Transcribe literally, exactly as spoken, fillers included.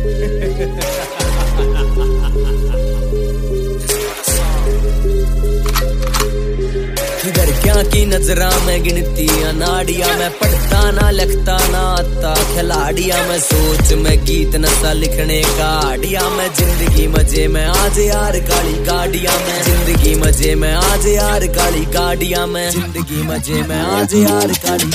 किधर क्या की नजरा में गिनती अनाड़िया में, पढ़ता ना लिखता ना आता खिलाड़िया में, सोच में गीत नशा लिखने का आड़िया में, जिंदगी मजे में आज यार काली गाड़िया में, जिंदगी मजे में आज यार काली गाड़िया में, जिंदगी मजे में आज यार काली